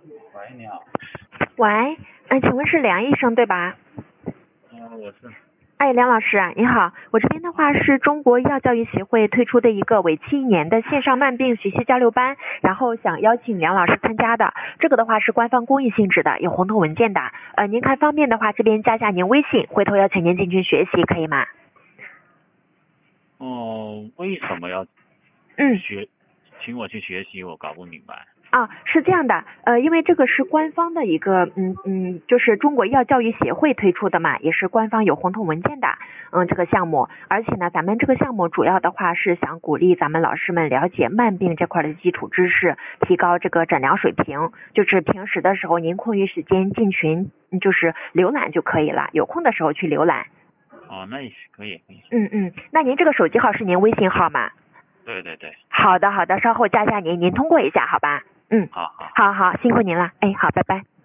喂，你好。 喂，请问是梁医生对吧？ 我是。 哎，梁老师啊，你好，我这边的话是中国医药教育协会推出的一个为期1年的线上慢病学习交流班，然后想邀请梁老师参加的。这个的话是官方公益性质的，有红头文件的。您看方便的话，这边加下您微信，回头邀请您进群学习，可以吗？ 为什么要嗯。 请我去学习？我搞不明白。 是这样的，因为这个是官方的一个，就是中国医药教育协会推出的嘛，也是官方有红头文件的，这个项目，而且呢，咱们这个项目主要的话是想鼓励咱们老师们了解慢病这块的基础知识，提高这个诊疗水平，就是平时的时候您空余时间进群就是浏览就可以了，有空的时候去浏览。 那也是可以。 那您这个手机号是您微信号吗？ 对对对。 好的，稍后加下您通过一下好吧？ 好， 辛苦您了，好，拜拜。